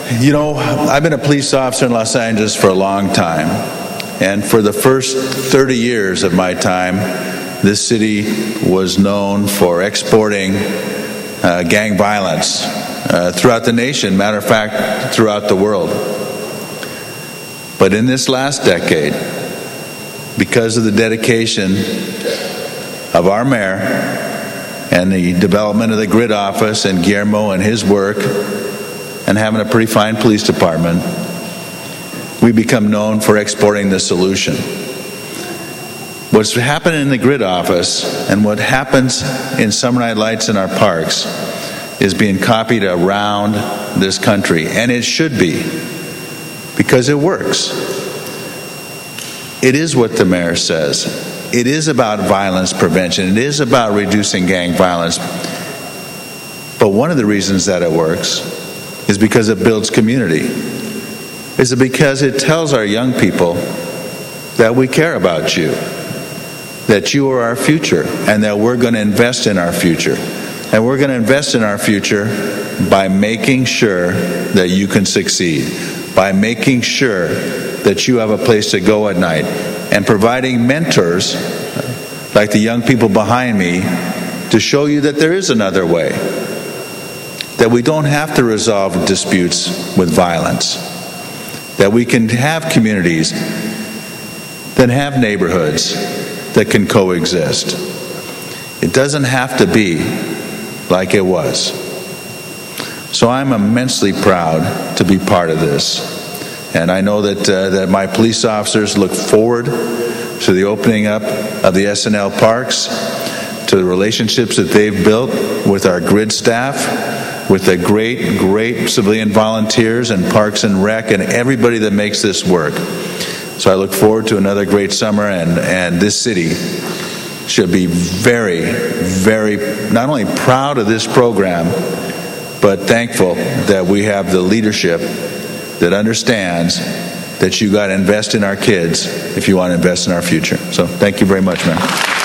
You know, I've been a police officer in Los Angeles for a long time. And for the first 30 years of my time, this city was known for exporting gang violence throughout the nation, matter of fact, throughout the world. But in this last decade, because of the dedication of our mayor and the development of the GRID office and Guillermo and his work and having a pretty fine police department, we become known for exporting the solution. What's happening in the GRID office and what happens in Summer Night Lights in our parks is being copied around this country, and it should be, because it works. It is what the mayor says. It is about violence prevention. It is about reducing gang violence. But one of the reasons that it works is because it builds community. Is it because it tells our young people that we care about you, that you are our future, and that we're going to invest in our future. And we're going to invest in our future by making sure that you can succeed, by making sure that you have a place to go at night, and providing mentors like the young people behind me to show you that there is another way, that we don't have to resolve disputes with violence, that we can have communities that have neighborhoods that can coexist. It doesn't have to be like it was. So I'm immensely proud to be part of this. And I know that my police officers look forward to the opening up of the SNL parks, to the relationships that they've built with our GRID staff, with the great civilian volunteers and Parks and Rec and everybody that makes this work. So I look forward to another great summer, and this city should be very, very not only proud of this program, but thankful that we have the leadership that understands that you got to invest in our kids if you want to invest in our future. So thank you very much, man.